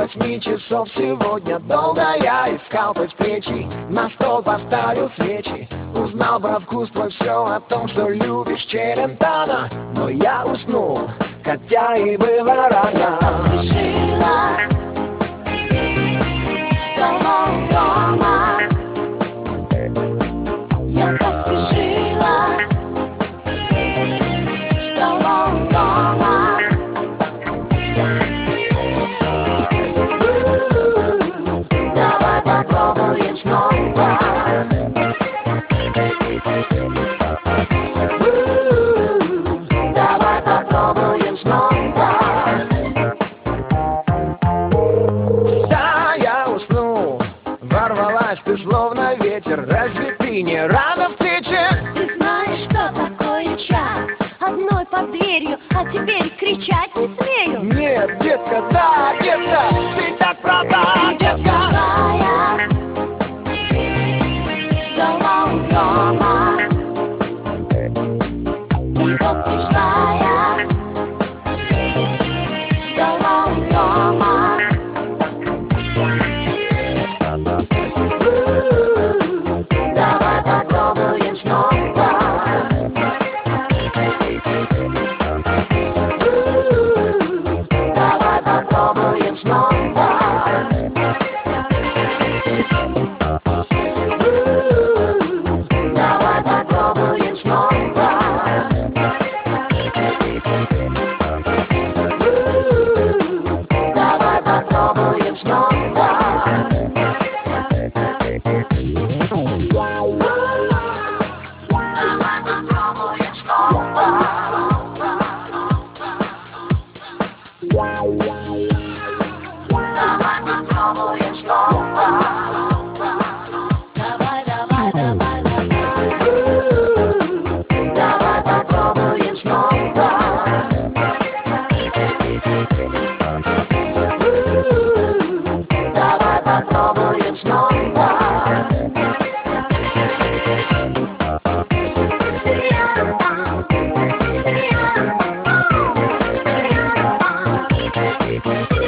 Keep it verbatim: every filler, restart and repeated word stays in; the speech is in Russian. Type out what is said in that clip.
восьми часов сегодня долго я искал предплечий. На стол поставил свечи, узнал про вкус твой все о том, что любишь Челентано. Но я уснул, хотя и было рано. Поспешила с тобой дома. Я поспешила с тобой дома. Давай попробуем снова. Давай попробуем снова. Да, я уснул, ворвалась ты словно ветер. Разве ты не рада встрече? Ты знаешь, что такое час одной под дверью, а теперь кричать не смею. Нет, детка, да, детка, ты так права, детка. Злая, ждала у дома. И вот пришла я, ждала у дома. Давай попробуем снова. Давай попробуем снова. Давай попробуем снова. Давай попробуем снова. Давай попробуем снова. Давай попробуем снова. Давай, давай, давай, давай. Давай попробуем снова. Давай попробуем снова. We'll be right back.